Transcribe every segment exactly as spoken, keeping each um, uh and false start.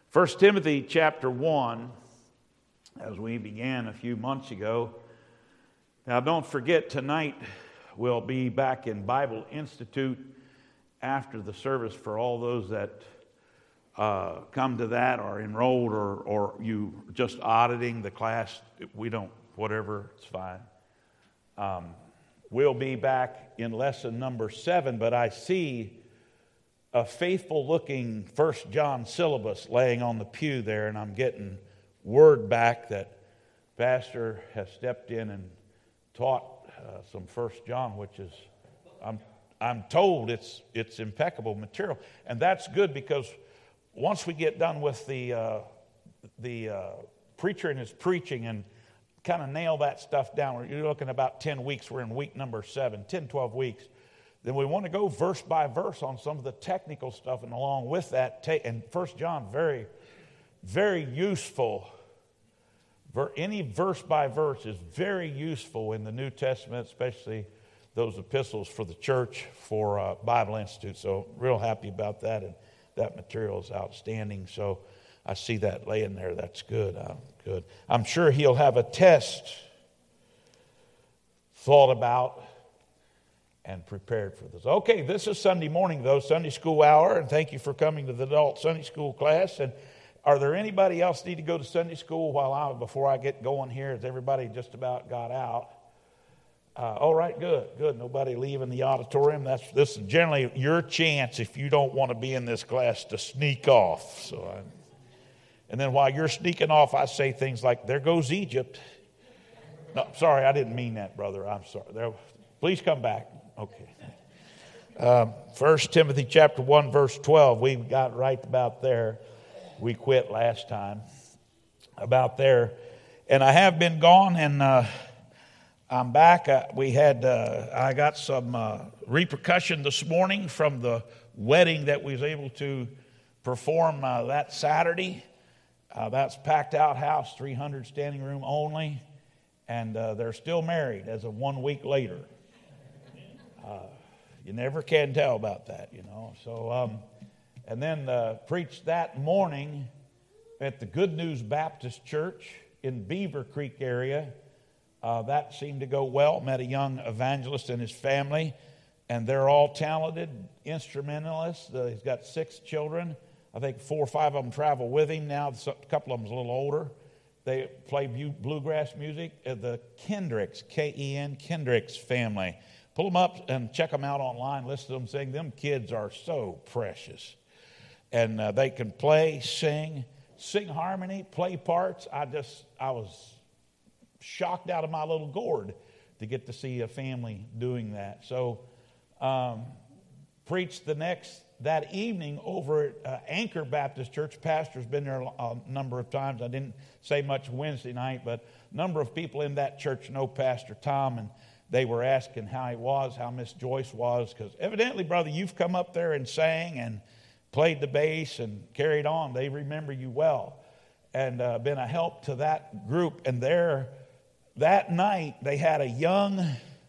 First Timothy chapter one, as we began a few months ago. Now don't forget, tonight we'll be back in Bible Institute after the service for all those that uh, come to that or enrolled or, or you just auditing the class. We don't, whatever, it's fine. Um, we'll be back in lesson number seven, but I see a faithful-looking First John syllabus laying on the pew there, and I'm getting word back that Pastor has stepped in and taught uh, some First John, which is, I'm I'm told it's it's impeccable material, and that's good because once we get done with the uh, the uh, preacher and his preaching and kind of nail that stuff down, you're looking about ten weeks. We're in week number seven, ten, twelve weeks. Then we want to go verse by verse on some of the technical stuff, and along with that, take, and First John, very, very useful. Any verse by verse is very useful in the New Testament, especially those epistles for the church, for uh, Bible Institute. So real happy about that, and that material is outstanding. So I see that laying there. That's good. Uh, good. I'm sure he'll have a test thought about and prepared for this. Okay, this is Sunday morning, though, Sunday school hour, and thank you for coming to the adult Sunday school class. And are there anybody else need to go to Sunday school while I before I get going here? Has everybody just about got out? Uh, all right, good, good. Nobody leaving the auditorium. That's this is generally your chance if you don't want to be in this class to sneak off. So, I, and then while you're sneaking off, I say things like, "There goes Egypt." No, sorry, I didn't mean that, brother. I'm sorry. There, please come back. Okay. Um, First Timothy chapter one, verse twelve. We got right about there. We quit last time. About there. And I have been gone, and uh, I'm back. Uh, we had, uh, I got some uh, repercussion this morning from the wedding that we was able to perform uh, that Saturday. Uh, that's packed out house, three hundred standing room only. And uh, they're still married as of one week later. Uh, you never can tell about that, you know. So, um, and then uh, preached that morning at the Good News Baptist Church in Beaver Creek area. Uh, that seemed to go well. Met a young evangelist and his family, and they're all talented instrumentalists. Uh, he's got six children. I think four or five of them travel with him now. A couple of them's a little older. They play bluegrass music. Uh, the Kendricks, K E N, Kendricks family. Pull them up and check them out online. Listen to them sing. Them kids are so precious. And uh, they can play, sing, sing harmony, play parts. I just, I was shocked out of my little gourd to get to see a family doing that. So, um, preached the next, that evening over at uh, Anchor Baptist Church. Pastor's been there a number of times. I didn't say much Wednesday night, but a number of people in that church know Pastor Tom, and they were asking how he was, how Miss Joyce was, because evidently, brother, you've come up there and sang and played the bass and carried on. They remember you well and uh, been a help to that group. And there, that night, they had a young,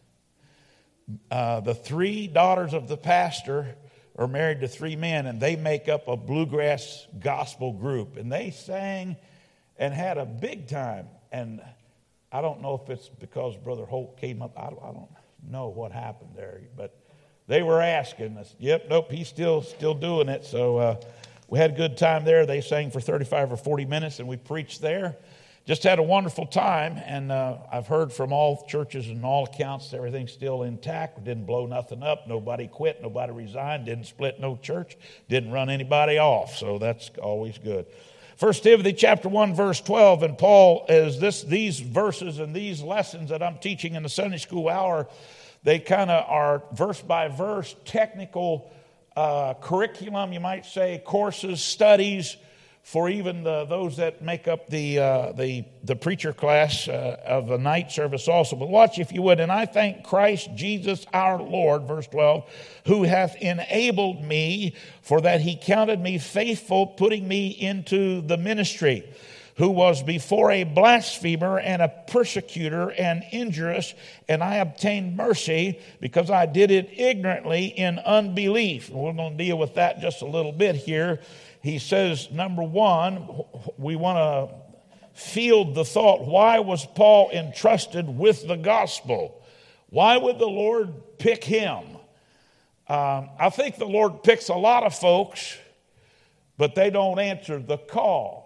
uh, the three daughters of the pastor are married to three men, and they make up a bluegrass gospel group. And they sang and had a big time. And I don't know if it's because Brother Holt came up. I don't, I don't know what happened there, but they were asking us. Yep, nope, he's still still doing it. So uh, we had a good time there. They sang for thirty-five or forty minutes, and we preached there. Just had a wonderful time, and uh, I've heard from all churches and all accounts everything's still intact. We didn't blow nothing up. Nobody quit. Nobody resigned. Didn't split no church. Didn't run anybody off. So that's always good. First Timothy chapter one, verse twelve, and Paul, is this these verses and these lessons that I'm teaching in the Sunday school hour, they kind of are verse by verse, technical uh, curriculum, you might say, courses, studies for even the, those that make up the uh, the the preacher class uh, of the night service also. But watch if you would. And I thank Christ Jesus our Lord, verse twelve, who hath enabled me, for that he counted me faithful, putting me into the ministry, who was before a blasphemer and a persecutor and injurious, and I obtained mercy because I did it ignorantly in unbelief. And we're going to deal with that just a little bit here. he says, number one, we want to field the thought, why was Paul entrusted with the gospel? Why would the Lord pick him? Um, I think the Lord picks a lot of folks, but they don't answer the call.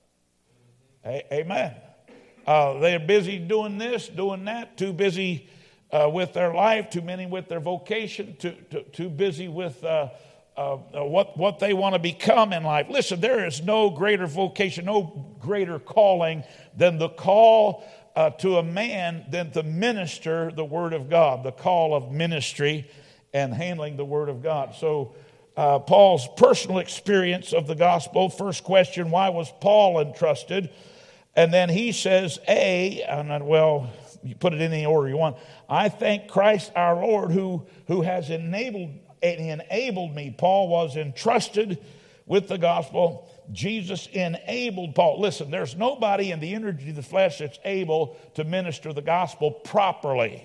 A- amen. Uh, they're busy doing this, doing that, too busy uh, with their life, too many with their vocation, too, too, too busy with uh, uh, what, what they want to become in life. Listen, there is no greater vocation, no greater calling than the call uh, to a man than to minister the Word of God, the call of ministry and handling the Word of God. So uh, Paul's personal experience of the gospel, first question, why was Paul entrusted? And then he says, A, and well, you put it in any order you want. I thank Christ our Lord who, who has enabled, enabled me. Paul was entrusted with the gospel. Jesus enabled Paul. Listen, there's nobody in the energy of the flesh that's able to minister the gospel properly.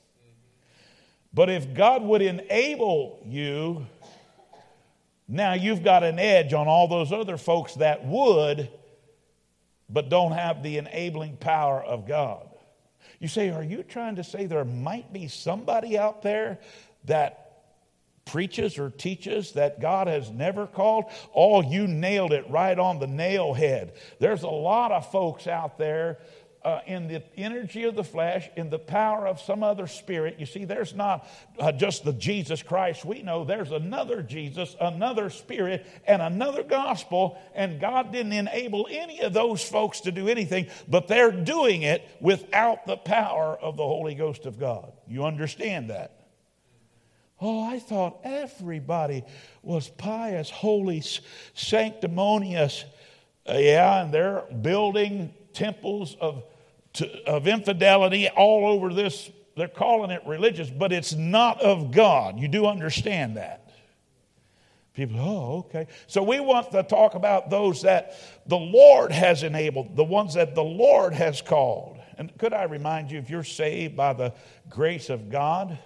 But if God would enable you, now you've got an edge on all those other folks that would, but don't have the enabling power of God. You say, are you trying to say there might be somebody out there that preaches or teaches that God has never called? Oh, you nailed it right on the nail head. There's a lot of folks out there uh, in the energy of the flesh, in the power of some other spirit. You see, there's not uh, just the Jesus Christ we know. There's another Jesus, another spirit, and another gospel. And God didn't enable any of those folks to do anything, but they're doing it without the power of the Holy Ghost of God. You understand that? Oh, I thought everybody was pious, holy, sanctimonious. Uh, yeah, and they're building temples of to, of infidelity all over this. They're calling it religious, but it's not of God. You do understand that. People, oh, okay. So we want to talk about those that the Lord has enabled, the ones that the Lord has called. And could I remind you, if you're saved by the grace of God,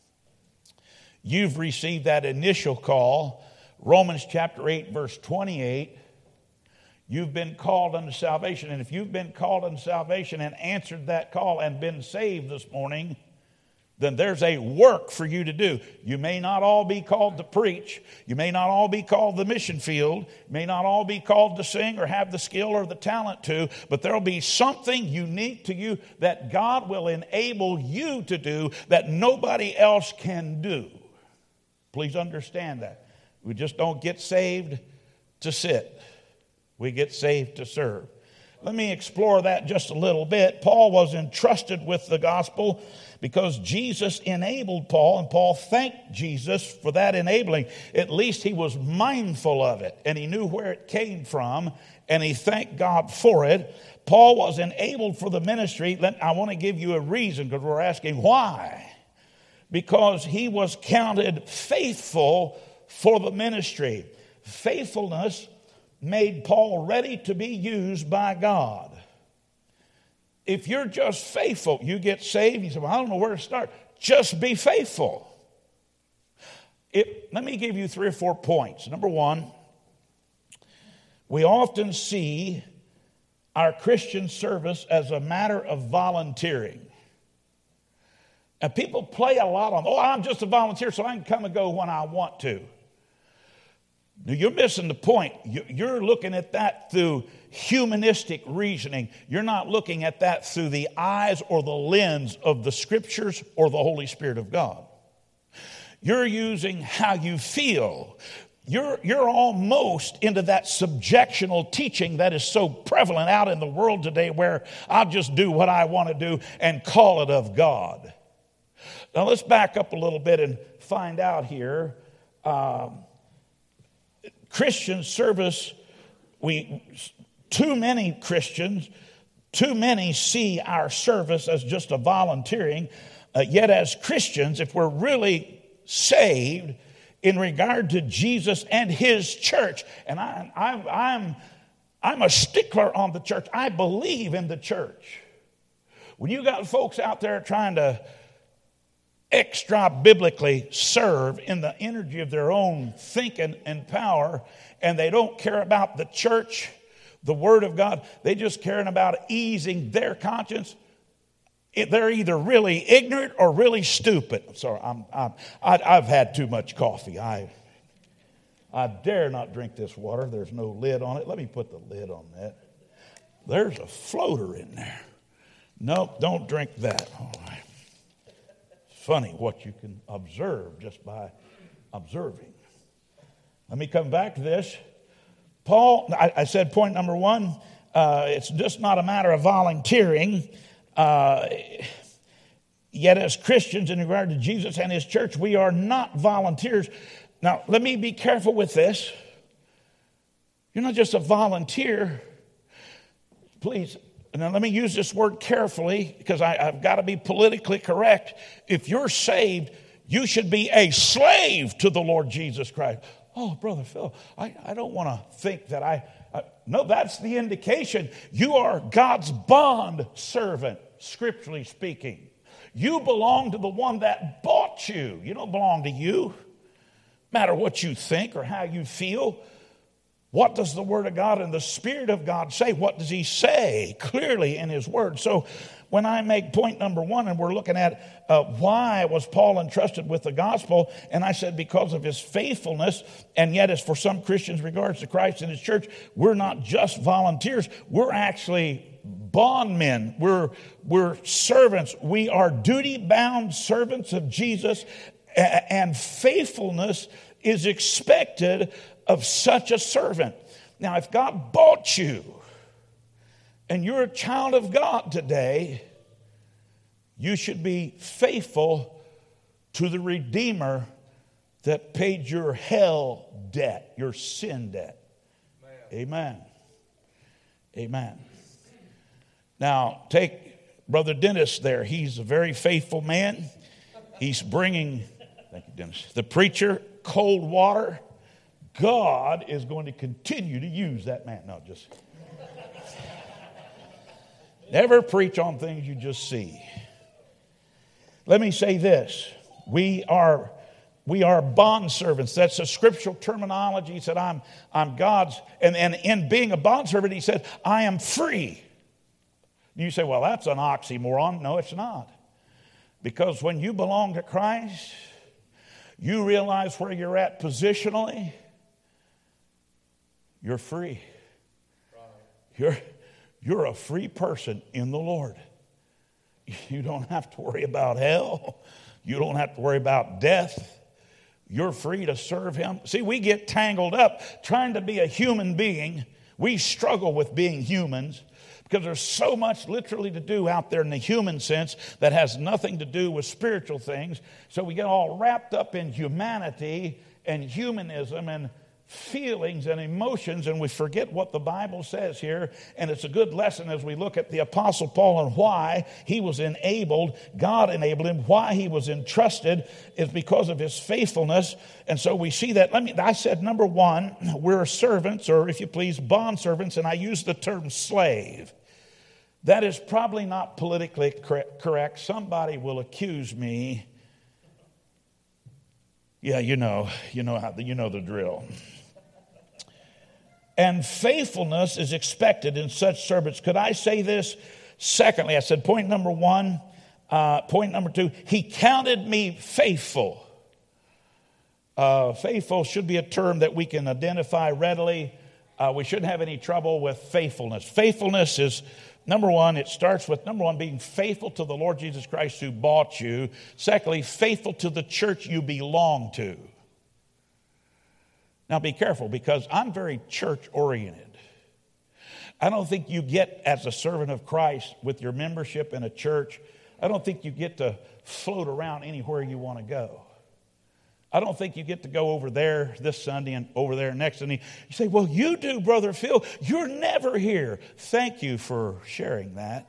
you've received that initial call. Romans chapter eight, verse twenty-eight. You've been called unto salvation. And if you've been called unto salvation and answered that call and been saved this morning, then there's a work for you to do. You may not all be called to preach. You may not all be called the mission field. You may not all be called to sing or have the skill or the talent to, but there'll be something unique to you that God will enable you to do that nobody else can do. Please understand that. We just don't get saved to sit. We get saved to serve. Let me explore that just a little bit. Paul was entrusted with the gospel because Jesus enabled Paul, and Paul thanked Jesus for that enabling. At least he was mindful of it, and he knew where it came from, and he thanked God for it. Paul was enabled for the ministry. I want to give you a reason, because we're asking why. Because he was counted faithful for the ministry. Faithfulness made Paul ready to be used by God. If you're just faithful, you get saved. You say, well, I don't know where to start. Just be faithful. It, let me give you three or four points. Number one, we often see our Christian service as a matter of volunteering. And people play a lot on, oh, I'm just a volunteer, so I can come and go when I want to. You're missing the point. You're looking at that through humanistic reasoning. You're not looking at that through the eyes or the lens of the Scriptures or the Holy Spirit of God. You're using how you feel. You're, you're almost into that subjectional teaching that is so prevalent out in the world today, where I'll just do what I want to do and call it of God. Now let's back up a little bit and find out here. Um, Christian service, we too many Christians, too many see our service as just a volunteering. Uh, yet as Christians, if we're really saved in regard to Jesus and his church, and I, I, I'm, I'm a stickler on the church. I believe in the church. When you got folks out there trying to extra biblically serve in the energy of their own thinking and power, and they don't care about the church, the Word of God. They just caring about easing their conscience. They're either really ignorant or really stupid. I'm sorry, I'm, I'm, I, I've had too much coffee. I, I dare not drink this water. There's no lid on it. Let me put the lid on that. There's a floater in there. Nope, don't drink that. All right. Funny what you can observe just by observing. Let me come back to this. Paul, I, I said point number one, uh, it's just not a matter of volunteering. Uh, yet as Christians in regard to Jesus and his church, we are not volunteers. Now, let me be careful with this. You're not just a volunteer. Please, now let me use this word carefully because I, I've got to be politically correct. If you're saved, you should be a slave to the Lord Jesus Christ. Oh, Brother Phil, I, I don't want to think that I, I... No, that's the indication. You are God's bond servant, scripturally speaking. You belong to the one that bought you. You don't belong to you. No matter what you think or how you feel. What does the Word of God and the Spirit of God say? What does He say clearly in His Word? So when I make point number one, and we're looking at uh, why was Paul entrusted with the gospel, and I said because of his faithfulness, and yet as for some Christians regards to Christ and His church, we're not just volunteers, we're actually bondmen, we're, we're servants, we are duty-bound servants of Jesus, and faithfulness is expected of such a servant. Now, if God bought you and you're a child of God today, you should be faithful to the Redeemer that paid your hell debt, your sin debt. Amen. Amen. Now, take Brother Dennis there. He's a very faithful man. He's bringing, thank you, Dennis, the preacher cold water. God is going to continue to use that man. No, just never preach on things you just see. Let me say this. We are we are bondservants. That's a scriptural terminology. He said, I'm, I'm God's. And, and in being a bondservant, he said, I am free. You say, well, that's an oxymoron. No, it's not. Because when you belong to Christ, you realize where you're at positionally. You're free. You're, you're a free person in the Lord. You don't have to worry about hell. You don't have to worry about death. You're free to serve Him. See, we get tangled up trying to be a human being. We struggle with being humans because there's so much literally to do out there in the human sense that has nothing to do with spiritual things. So we get all wrapped up in humanity and humanism and feelings and emotions, and we forget what the Bible says here. And it's a good lesson as we look at the Apostle Paul and why he was enabled. God enabled him. Why he was entrusted is because of his faithfulness. And so we see that. Let me. I said number one, we're servants, or if you please, bond servants, and I use the term slave. That is probably not politically correct. Somebody will accuse me. Yeah, you know, you know how you know the drill. And faithfulness is expected in such servants. Could I say this? Secondly, I said point number one, uh, point number two, he counted me faithful. Uh, faithful should be a term that we can identify readily. Uh, we shouldn't have any trouble with faithfulness. Faithfulness is, number one, it starts with, number one, being faithful to the Lord Jesus Christ who bought you. Secondly, faithful to the church you belong to. Now be careful, because I'm very church-oriented. I don't think you get, as a servant of Christ, with your membership in a church, I don't think you get to float around anywhere you want to go. I don't think you get to go over there this Sunday and over there next Sunday. You say, well, you do, Brother Phil. You're never here. Thank you for sharing that.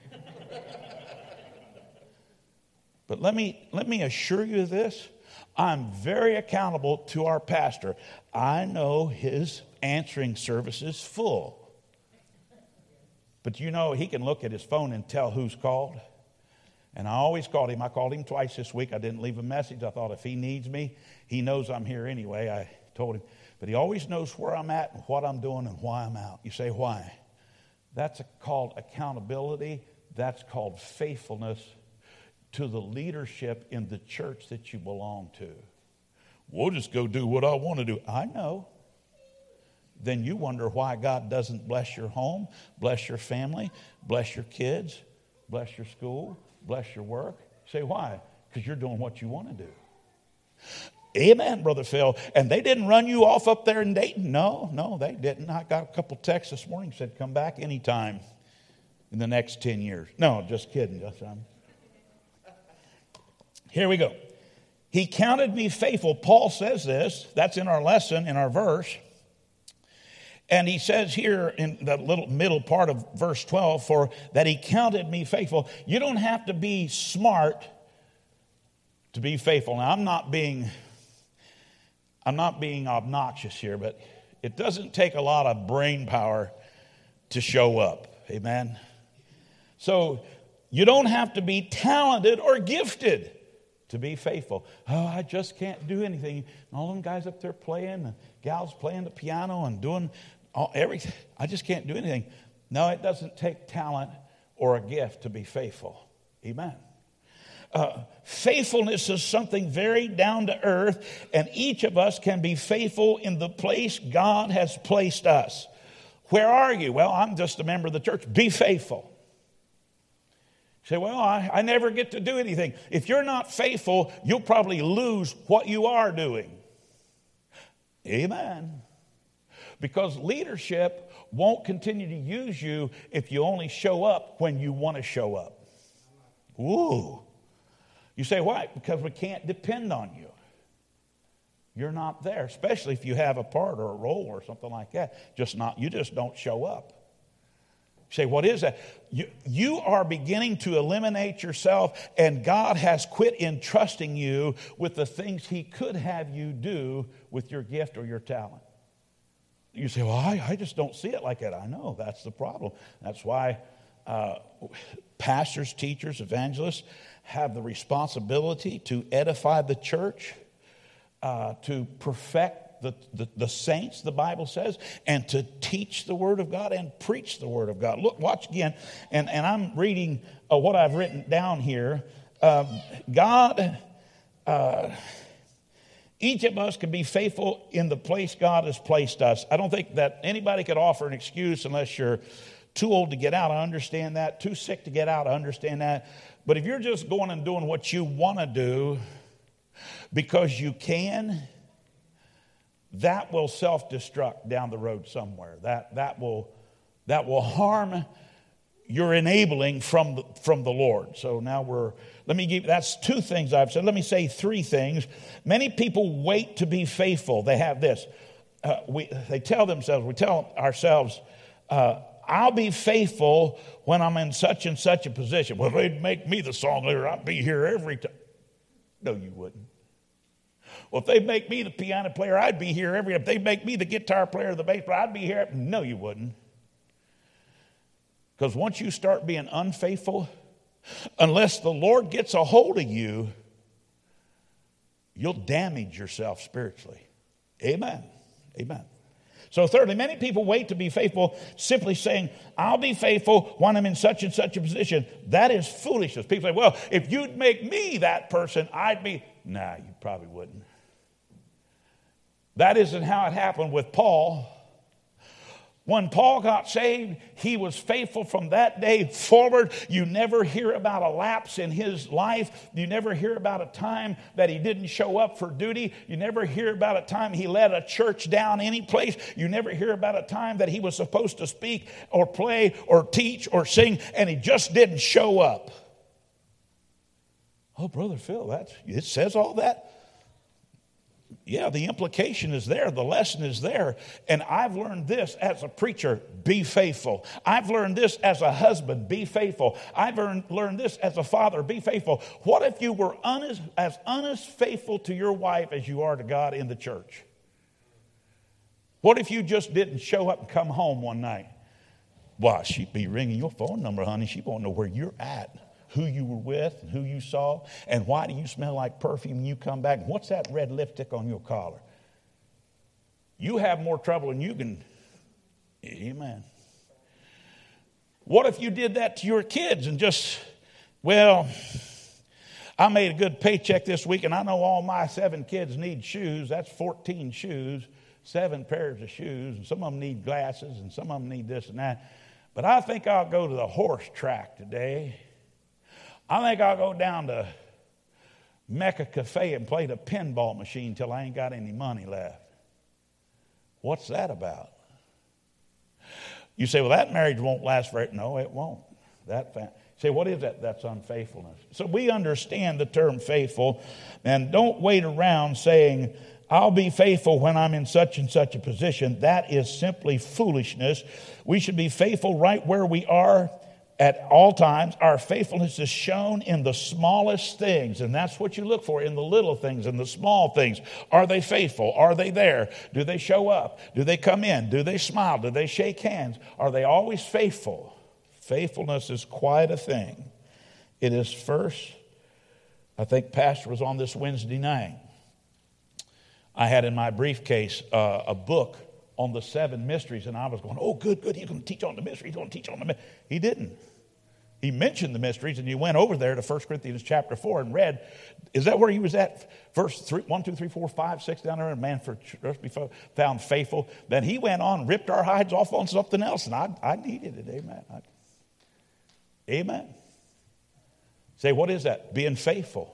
But let me, let me assure you of this. I'm very accountable to our pastor. I know his answering service is full. But you know, he can look at his phone and tell who's called. And I always called him. I called him twice this week. I didn't leave a message. I thought if he needs me, he knows I'm here anyway. I told him. But he always knows where I'm at and what I'm doing and why I'm out. You say, why? That's called accountability. That's called faithfulness to the leadership in the church that you belong to. We'll just go do what I want to do. I know. Then you wonder why God doesn't bless your home, bless your family, bless your kids, bless your school, bless your work. Say, why? Because you're doing what you want to do. Amen, Brother Phil. And they didn't run you off up there in Dayton. No, no, they didn't. I got a couple texts this morning said, come back anytime in the next ten years. No, just kidding. Just, um, Here we go. He counted me faithful. Paul says this. That's in our lesson, in our verse. And he says here in the little middle part of verse twelve, for that he counted me faithful. You don't have to be smart to be faithful. Now, I'm not being, I'm not being obnoxious here, but it doesn't take a lot of brain power to show up. Amen. So you don't have to be talented or gifted to be faithful. Oh, I just can't do anything. And all them guys up there playing, and gals playing the piano and doing all, everything. I just can't do anything. No, it doesn't take talent or a gift to be faithful. Amen. Uh, faithfulness is something very down to earth, and each of us can be faithful in the place God has placed us. Where are you? Well, I'm just a member of the church. Be faithful. You say, well, I, I never get to do anything. If you're not faithful, you'll probably lose what you are doing. Amen. Because leadership won't continue to use you if you only show up when you want to show up. Ooh. You say, why? Because we can't depend on you. You're not there, especially if you have a part or a role or something like that. Just not, you just don't show up. You say, what is that? You, you are beginning to eliminate yourself, and God has quit entrusting you with the things He could have you do with your gift or your talent. You say, well, I, I just don't see it like that. I know, that's the problem. That's why uh, pastors, teachers, evangelists have the responsibility to edify the church, uh, to perfect The, the, the saints, the Bible says, and to teach the Word of God and preach the Word of God. Look, watch again, and, and I'm reading uh, what I've written down here. Um, God, uh, each of us can be faithful in the place God has placed us. I don't think that anybody could offer an excuse unless you're too old to get out. I understand that. Too sick to get out. I understand that. But if you're just going and doing what you want to do because you can, that will self-destruct down the road somewhere. That that will that will harm your enabling from the, from the Lord. So now we're, let me give, that's two things I've said. Let me say three things. Many people wait to be faithful. They have this. Uh, we they tell themselves, we tell ourselves, uh, I'll be faithful when I'm in such and such a position. Well, they'd make me the song leader. I'd be here every time. No, you wouldn't. Well, if they make me the piano player, I'd be here every time. If they make me the guitar player or the bass player, I'd be here. No, you wouldn't. Because once you start being unfaithful, unless the Lord gets a hold of you, you'll damage yourself spiritually. Amen. Amen. So thirdly, many people wait to be faithful simply saying, I'll be faithful when I'm in such and such a position. That is foolishness. People say, well, if you'd make me that person, I'd be. Nah, you probably wouldn't. That isn't how it happened with Paul. When Paul got saved, he was faithful from that day forward. You never hear about a lapse in his life. You never hear about a time that he didn't show up for duty. You never hear about a time he let a church down any place. You never hear about a time that he was supposed to speak or play or teach or sing, and he just didn't show up. Oh, Brother Phil, that's, it says all that? Yeah, the implication is there. The lesson is there. And I've learned this as a preacher, be faithful. I've learned this as a husband, be faithful. I've learned, learned this as a father, be faithful. What if you were honest, as honest, faithful to your wife as you are to God in the church? What if you just didn't show up and come home one night? Why, she'd be ringing your phone number, honey. She won't know where you're at. who you were with, and who you saw, and why do you smell like perfume when you come back? What's that red lipstick on your collar? You have more trouble than you can. Amen. What if you did that to your kids and just, well, I made a good paycheck this week, and I know all my seven kids need shoes. That's fourteen shoes, seven pairs of shoes, and some of them need glasses, and some of them need this and that. But I think I'll go to the horse track today. I think I'll go down to Mecca Cafe and play the pinball machine till I ain't got any money left. What's that about? You say, well, that marriage won't last very. No, it won't. That fa- say, what is that? That's unfaithfulness. So we understand the term faithful, and don't wait around saying, I'll be faithful when I'm in such and such a position. That is simply foolishness. We should be faithful right where we are at all times. Our faithfulness is shown in the smallest things, and that's what you look for, in the little things, in the small things. Are they faithful? Are they there? Do they show up? Do they come in? Do they smile? Do they shake hands? Are they always faithful? Faithfulness is quite a thing. It is first. I think Pastor was on this Wednesday night. I had in my briefcase uh, a book on the seven mysteries, and I was going, oh, good, good, he's going to teach on the mystery. He's going to teach on the mystery. He didn't. He mentioned the mysteries, and you went over there to First Corinthians chapter four and read. Is that where he was at? Verse three, one, two, three, four, five, six down there, and man for be found faithful. Then he went on and ripped our hides off on something else, and I, I needed it. Amen. I, amen. Say, what is that? Being faithful.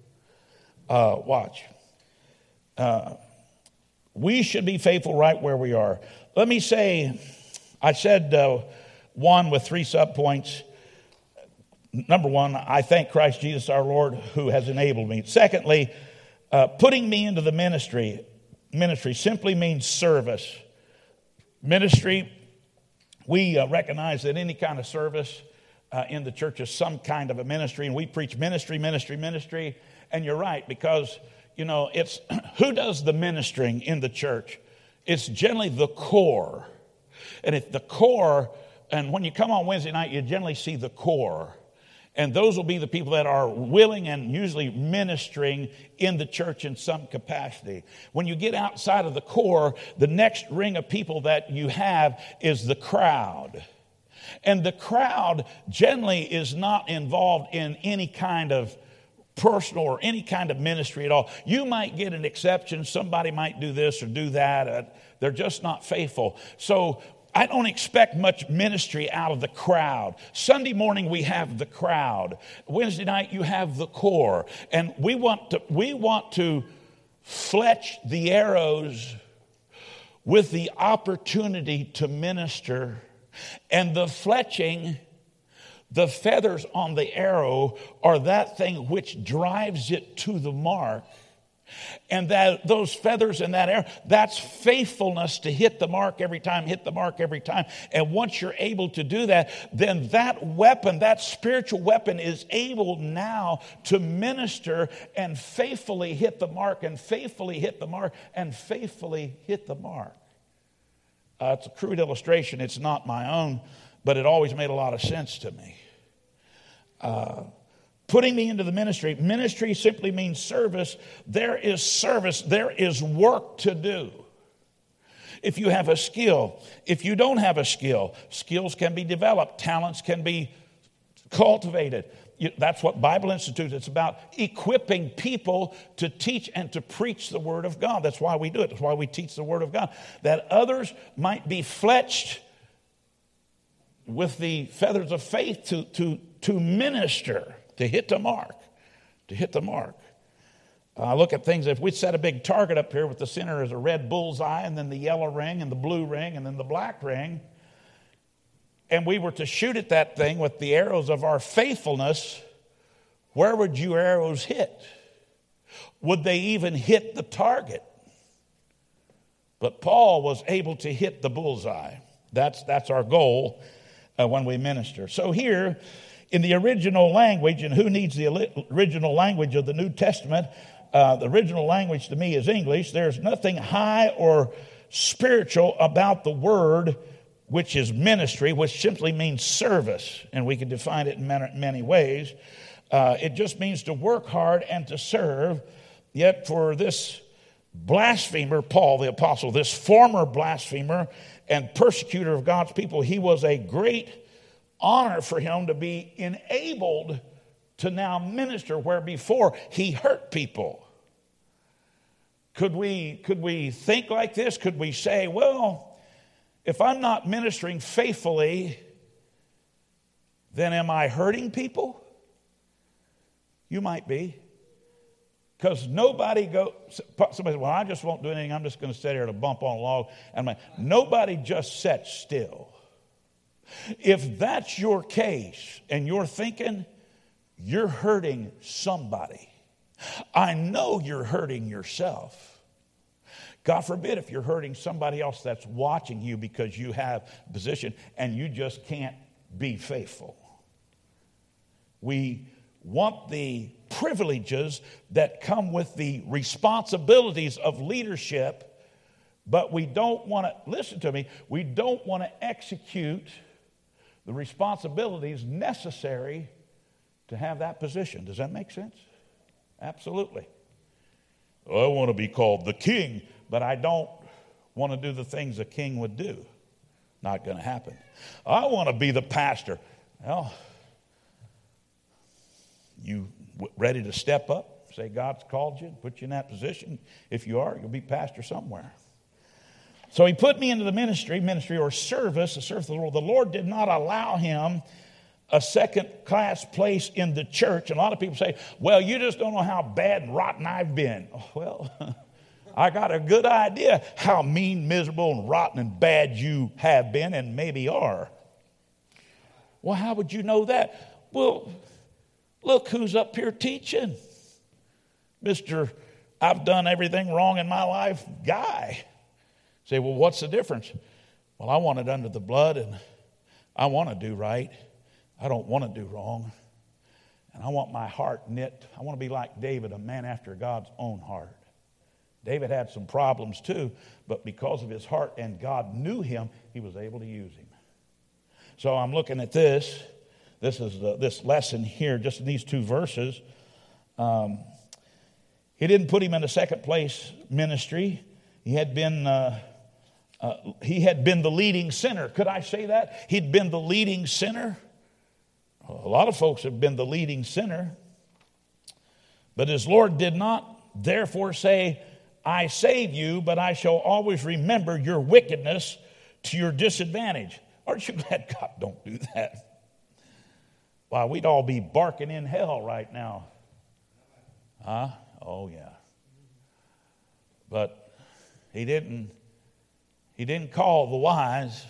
Uh, watch. Uh, we should be faithful right where we are. Let me say, I said uh, one with three subpoints. Number one, I thank Christ Jesus our Lord who has enabled me. Secondly, uh, putting me into the ministry. Ministry simply means service. Ministry, we uh, recognize that any kind of service uh, in the church is some kind of a ministry, and we preach ministry, ministry, ministry. And you're right, because you know, it's who does the ministering in the church? It's generally the core. And if the core, and when you come on Wednesday night, you generally see the core. And those will be the people that are willing and usually ministering in the church in some capacity. When you get outside of the core, the next ring of people that you have is the crowd. And the crowd generally is not involved in any kind of personal or any kind of ministry at all. You might get an exception. Somebody might do this or do that. Uh, they're just not faithful. So I don't expect much ministry out of the crowd. Sunday morning we have the crowd. Wednesday night you have the core. And we want to, we want to fletch the arrows with the opportunity to minister. And the fletching, the feathers on the arrow are that thing which drives it to the mark. And that those feathers and that arrow, that's faithfulness to hit the mark every time, hit the mark every time. And once you're able to do that, then that weapon, that spiritual weapon is able now to minister and faithfully hit the mark and faithfully hit the mark and faithfully hit the mark. Uh, it's a crude illustration. It's not my own, but it always made a lot of sense to me. Uh, putting me into the ministry. Ministry simply means service. There is service. There is work to do. If you have a skill, if you don't have a skill, skills can be developed. Talents can be cultivated. That's what Bible Institute is. It's about equipping people to teach and to preach the Word of God. That's why we do it. That's why we teach the Word of God. That others might be fletched with the feathers of faith to, to, to minister, to hit the mark, to hit the mark. I uh, look at things, if we set a big target up here with the center as a red bullseye and then the yellow ring and the blue ring and then the black ring, and we were to shoot at that thing with the arrows of our faithfulness, where would your arrows hit? Would they even hit the target? But Paul was able to hit the bullseye. That's, that's our goal uh, when we minister. So here, in the original language, and who needs the original language of the New Testament? Uh, the original language to me is English. There's nothing high or spiritual about the word which is ministry, which simply means service, and we can define it in many, many ways. Uh, it just means to work hard and to serve. Yet for this blasphemer, Paul the apostle, this former blasphemer and persecutor of God's people, he was a great honor for him to be enabled to now minister where before he hurt people. Could we, could we think like this? Could we say, well, if I'm not ministering faithfully, then am I hurting people? You might be. Because nobody go. Somebody said, well, I just won't do anything. I'm just going to sit here to bump on a log. And I'm like, nobody just sat still. If that's your case and you're thinking, you're hurting somebody. I know you're hurting yourself. God forbid if you're hurting somebody else that's watching you because you have a position and you just can't be faithful. We want the privileges that come with the responsibilities of leadership, but we don't want to, listen to me, we don't want to execute the responsibilities necessary to have that position. Does that make sense? Absolutely. Well, I want to be called the king, but I don't want to do the things a king would do. Not going to happen. I want to be the pastor. Well, you ready to step up? Say God's called you, put you in that position. If you are, you'll be pastor somewhere. So he put me into the ministry, ministry or service, the service of the Lord. The Lord did not allow him a second-class place in the church. And a lot of people say, well, you just don't know how bad and rotten I've been. Oh, well, I got a good idea how mean, miserable, and rotten and bad you have been and maybe are. Well, how would you know that? Well, look who's up here teaching. Mister I've done everything wrong in my life guy. Say, well, what's the difference? Well, I want it under the blood and I want to do right. I don't want to do wrong. And I want my heart knit. I want to be like David, a man after God's own heart. David had some problems too, but because of his heart and God knew him, he was able to use him. So I'm looking at this. This is the, this lesson here, just in these two verses. Um, he didn't put him in a second place ministry. He had been uh, uh, he had been the leading sinner. Could I say that? He'd been the leading sinner. A lot of folks have been the leading sinner. But his Lord did not therefore say, I save you, but I shall always remember your wickedness to your disadvantage. Aren't you glad God don't do that? Why, we'd all be barking in hell right now. Huh? Oh, yeah. But he didn't, he didn't call the wise.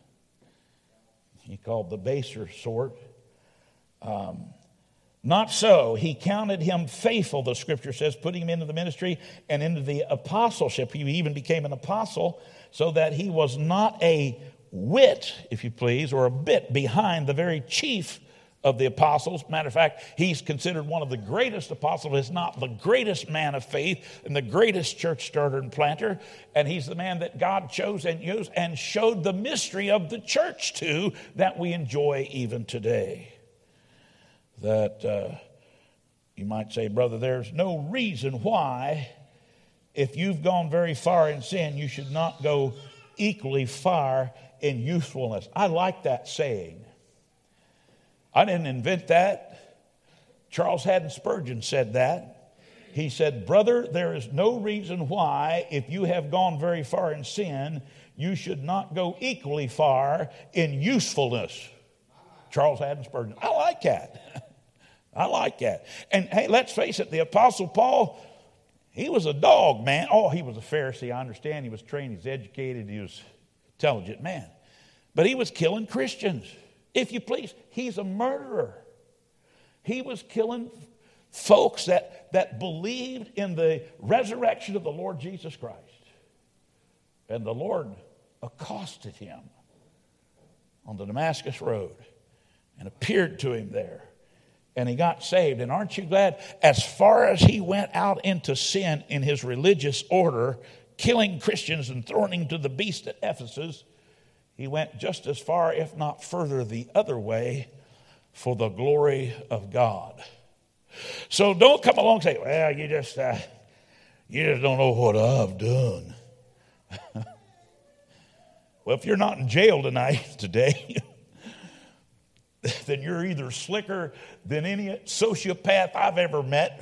He called the baser sort. Um, not so. He counted him faithful, the scripture says, putting him into the ministry and into the apostleship. He even became an apostle so that he was not a whit, if you please, or a bit behind the very chief of the apostles. Matter of fact, he's considered one of the greatest apostles, if not the greatest man of faith and the greatest church starter and planter. And he's the man that God chose and used and showed the mystery of the church to that we enjoy even today. That uh, you might say, brother, there's no reason why, if you've gone very far in sin, you should not go equally far in usefulness. I like that saying. I didn't invent that. Charles Haddon Spurgeon said that. He said, brother, there is no reason why, if you have gone very far in sin, you should not go equally far in usefulness. Charles Haddon Spurgeon. I like that. I like that. And hey, let's face it, the Apostle Paul, he was a dog, man. Oh, he was a Pharisee. I understand. He was trained. He was educated. He was an intelligent man. But he was killing Christians. If you please, he's a murderer. He was killing folks that, that believed in the resurrection of the Lord Jesus Christ. And the Lord accosted him on the Damascus Road and appeared to him there. And he got saved. And aren't you glad? As far as he went out into sin in his religious order, killing Christians and throwing them to the beast at Ephesus, He went just as far, if not further, the other way for the glory of God. So don't come along and say, well, you just, uh, you just don't know what I've done. Well, if you're not in jail tonight, today, then you're either slicker than any sociopath I've ever met.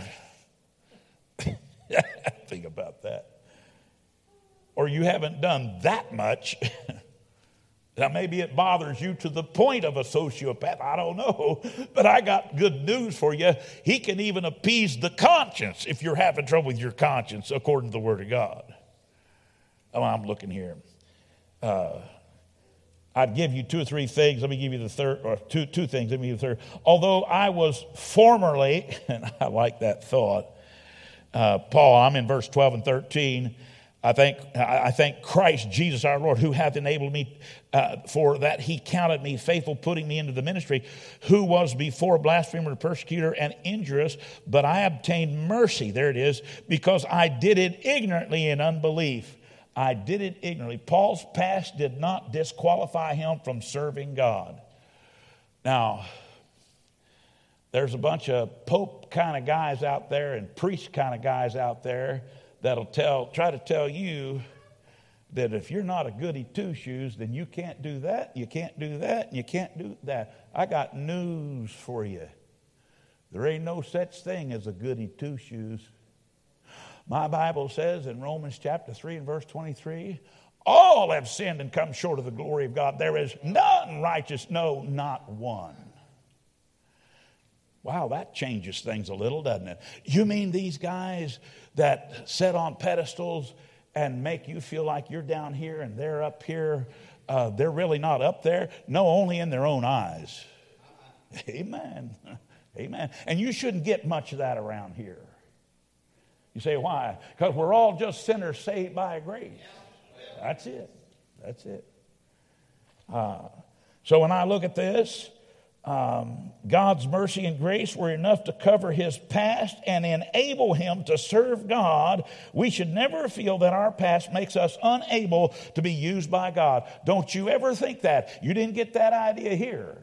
Think about that. Or you haven't done that much. Now, maybe it bothers you to the point of a sociopath. I don't know. But I got good news for you. He can even appease the conscience if you're having trouble with your conscience, according to the Word of God. Oh, I'm looking here. Uh, I'd give you two or three things. Let me give you the third, or two, two things. Let me give you the third. Although I was formerly, and I like that thought, uh, Paul, I'm in verse twelve and thirteen. I thank, I thank Christ Jesus our Lord, who hath enabled me, uh, for that he counted me faithful, putting me into the ministry, who was before a blasphemer, persecutor, and injurious, but I obtained mercy, there it is, because I did it ignorantly in unbelief. I did it ignorantly. Paul's past did not disqualify him from serving God. Now, there's a bunch of pope kind of guys out there and priest kind of guys out there that'll tell, try to tell you that if you're not a goody two-shoes, then you can't do that, you can't do that, and you can't do that. I got news for you. There ain't no such thing as a goody two-shoes. My Bible says in Romans chapter three and verse twenty-three, all have sinned and come short of the glory of God. There is none righteous, no, not one. Wow, that changes things a little, doesn't it? You mean these guys that sit on pedestals and make you feel like you're down here and they're up here, uh, they're really not up there? No, only in their own eyes. Amen. Amen. And you shouldn't get much of that around here. You say, why? Because we're all just sinners saved by grace. That's it. That's it. Uh, so when I look at this, Um, God's mercy and grace were enough to cover his past and enable him to serve God. We should never feel that our past makes us unable to be used by God. Don't you ever think that. You didn't get that idea here.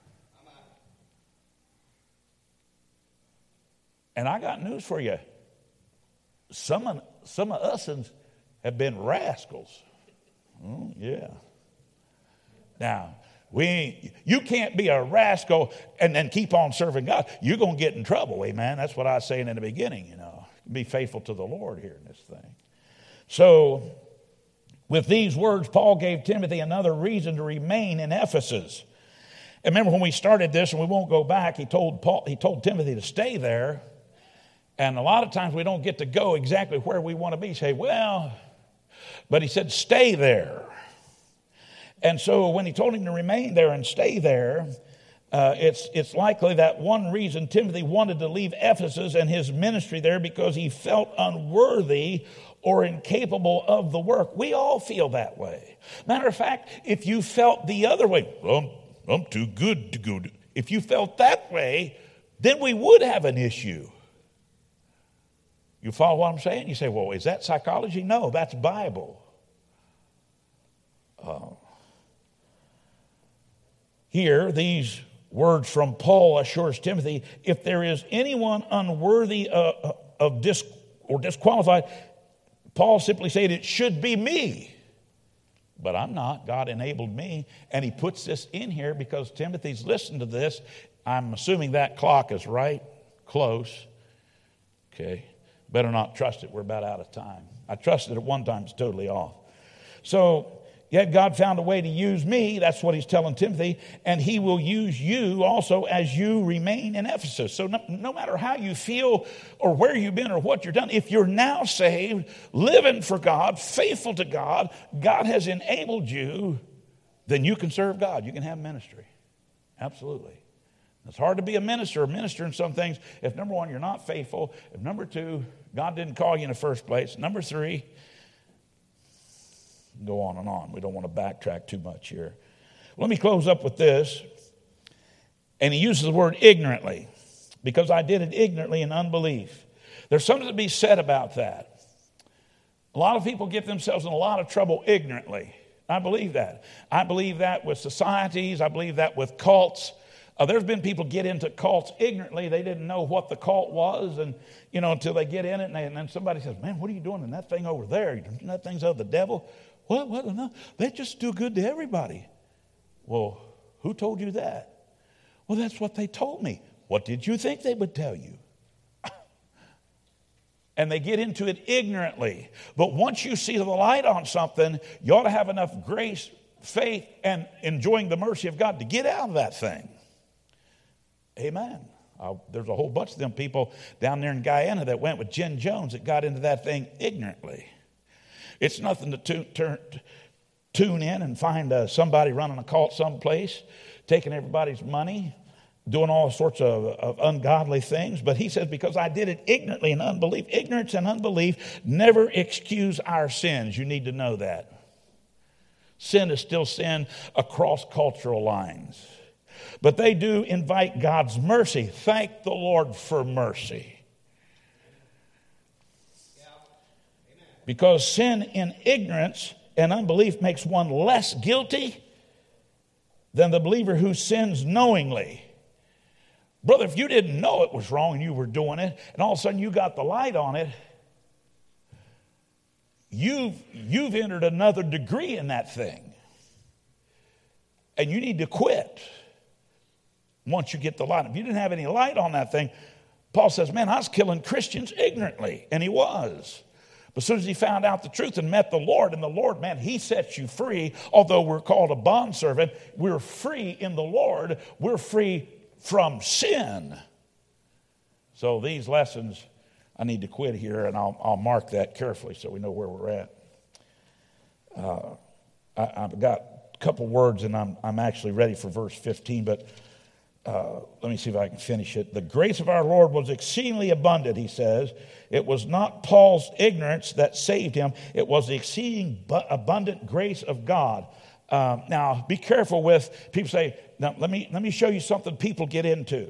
And I got news for you. Some of, some of us have been rascals. Oh, yeah. Now, We, you can't be a rascal and then keep on serving God. You're going to get in trouble, amen. That's what I was saying in the beginning, you know. Be faithful to the Lord here in this thing. So, with these words, Paul gave Timothy another reason to remain in Ephesus. And remember when we started this, and we won't go back, he told Paul, he told Timothy to stay there. And a lot of times we don't get to go exactly where we want to be. Say, well, but he said, stay there. And so when he told him to remain there and stay there, uh, it's, it's likely that one reason Timothy wanted to leave Ephesus and his ministry there because he felt unworthy or incapable of the work. We all feel that way. Matter of fact, if you felt the other way, I'm, I'm too good to go. If you felt that way, then we would have an issue. You follow what I'm saying? You say, well, is that psychology? No, that's Bible. Uh, Here, these words from Paul assures Timothy, if there is anyone unworthy uh, of dis or disqualified, Paul simply said it should be me. But I'm not. God enabled me. And he puts this in here because Timothy's listened to this. I'm assuming that clock is right close. Okay. Better not trust it. We're about out of time. I trusted it one time. It's totally off. So, yet God found a way to use me. That's what he's telling Timothy. And he will use you also as you remain in Ephesus. So no, no matter how you feel or where you've been or what you've done, if you're now saved, living for God, faithful to God, God has enabled you, then you can serve God. You can have ministry. Absolutely. It's hard to be a minister, a minister in some things. If number one, you're not faithful. If number two, God didn't call you in the first place. Number three, go on and on. We don't want to backtrack too much here. Let me close up with this. And he uses the word ignorantly, because I did it ignorantly in unbelief. There's something to be said about that. A lot of people get themselves in a lot of trouble ignorantly. I believe that. I believe that with societies. I believe that with cults. Uh, there's been people get into cults ignorantly. They didn't know what the cult was, and you know, until they get in it, and, they, and then somebody says, "Man, what are you doing in that thing over there? That thing's of the devil." What? What? No, they just do good to everybody. Well, who told you that? Well, that's what they told me. What did you think they would tell you? And they get into it ignorantly. But once you see the light on something, you ought to have enough grace, faith, and enjoying the mercy of God to get out of that thing. Amen. Uh, there's a whole bunch of them people down there in Guyana that went with Jen Jones that got into that thing ignorantly. It's nothing to tu- turn, tune in and find uh, somebody running a cult someplace, taking everybody's money, doing all sorts of, of ungodly things. But he says, because I did it ignorantly and unbelief. Ignorance and unbelief never excuse our sins. You need to know that. Sin is still sin across cultural lines. But they do invite God's mercy. Thank the Lord for mercy. Because sin in ignorance and unbelief makes one less guilty than the believer who sins knowingly. Brother, if you didn't know it was wrong and you were doing it, and all of a sudden you got the light on it, you've, you've entered another degree in that thing. And you need to quit once you get the light. If you didn't have any light on that thing, Paul says, man, I was killing Christians ignorantly. And he was. But as soon as he found out the truth and met the Lord, and the Lord, man, he sets you free. Although we're called a bondservant, we're free in the Lord. We're free from sin. So these lessons, I need to quit here, and I'll, I'll mark that carefully so we know where we're at. Uh, I, I've got a couple words, and I'm, I'm actually ready for verse fifteen, but uh, let me see if I can finish it. The grace of our Lord was exceedingly abundant, he says. It was not Paul's ignorance that saved him. It was the exceeding abundant grace of God. Um, now, be careful with people say, now let me let me show you something people get into.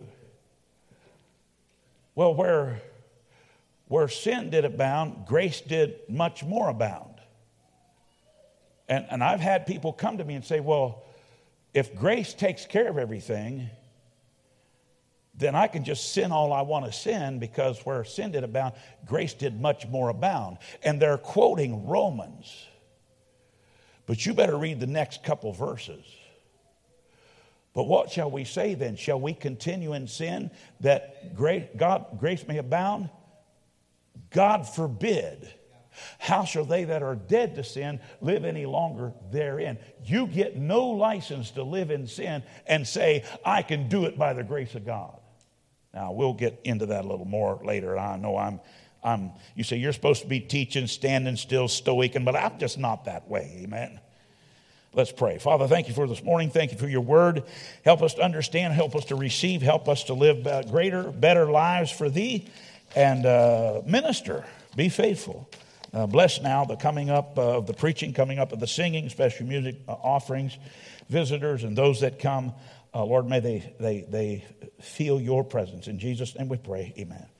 Well, where, where sin did abound, grace did much more abound. And, and I've had people come to me and say, well, if grace takes care of everything, then I can just sin all I want to sin, because where sin did abound, grace did much more abound. And they're quoting Romans. But you better read the next couple verses. But what shall we say then? Shall we continue in sin that grace, God, grace may abound? God forbid. How shall they that are dead to sin live any longer therein? You get no license to live in sin and say, I can do it by the grace of God. Now, we'll get into that a little more later. I know I'm I'm, you say you're supposed to be teaching, standing still, stoic, but I'm just not that way. Amen. Let's pray. Father, thank you for this morning. Thank you for your word. Help us to understand. Help us to receive. Help us to live greater, better lives for thee. And uh, minister. Be faithful. Uh, bless now the coming up of the preaching, coming up of the singing, special music uh, offerings, visitors, and those that come. Uh, Lord, may they, they, they feel your presence. In Jesus' name we pray. Amen.